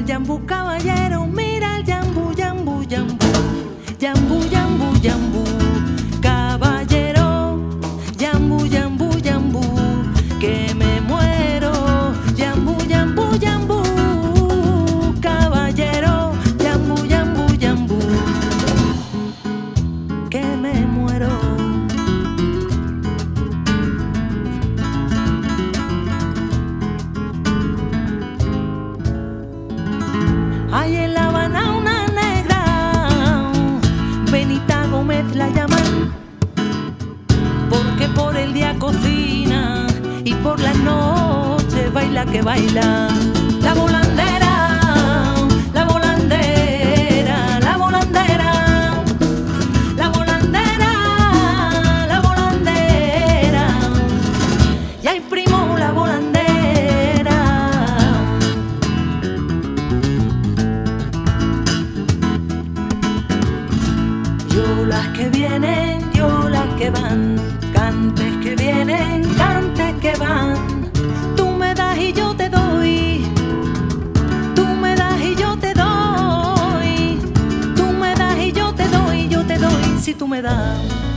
el yambú caballero, mira el yambú, yambú, yambú, yambú, yambú, yambú, caballero, yambú, yambú, yambú, que me muero, yambú, yambú, yambú, caballero, yambú, yambú, yambú, que me muero. Hay en La Habana una negra, Benita Gómez la llaman, porque por el día cocina y por las noches baila que baila. La volandera, la volandera, la volandera, la volandera, la volandera, ya imprimo la volandera. Yo las que vienen, yo las que van, cantes que vienen, cantes que van. Tú me das y yo te doy, tú me das y yo te doy, tú me das y yo te doy, yo te doy si tú me das.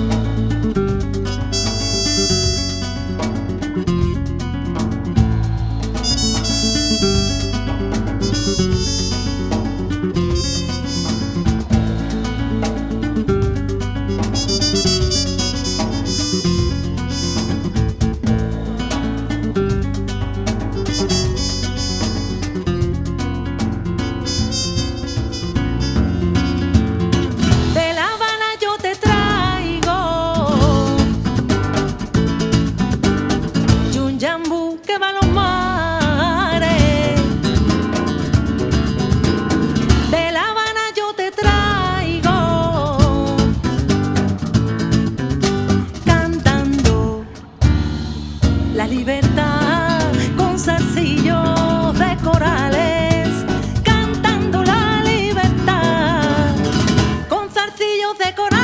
Que va a los mares, de La Habana yo te traigo, cantando la libertad con zarcillos de corales, cantando la libertad con zarcillos de corales.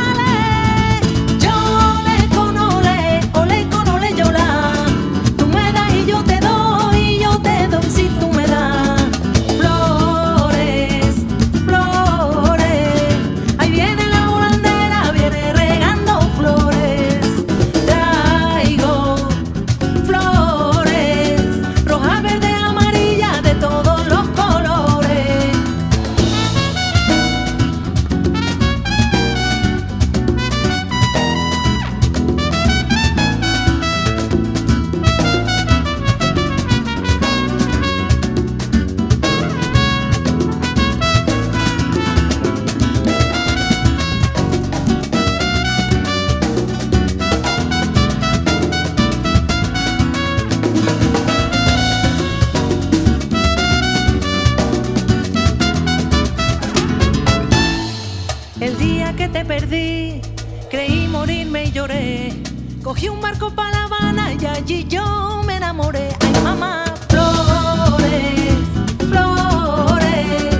El día que te perdí, creí morirme y lloré. Cogí un barco para La Habana y allí yo me enamoré. Ay, mamá, flores, flores.